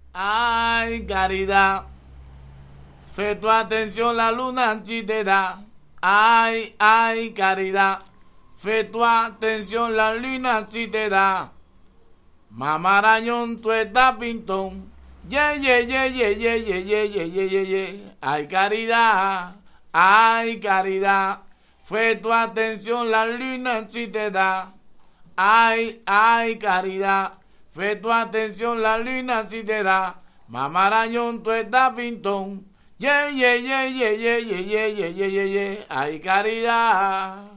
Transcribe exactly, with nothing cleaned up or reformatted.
Ay, caridad, fe tu atención, la luna si te da. Ay, ay, caridad, fe tu atención, la luna si te da. Mamarañón, tú estás pintón. Ye, ye, ye, ye, ye, ye, ye, ye, ye, ye, ye. Ay, caridad, ay, caridad, fue tu atención, la luna si te da. Ay, ay, caridad, fue tu atención, la luna si te da. Mamarañón, tú estás pintón. Ye, ye, ye, ye, ye, ye, ye, ye, ye, ye, ye. Ay, caridad.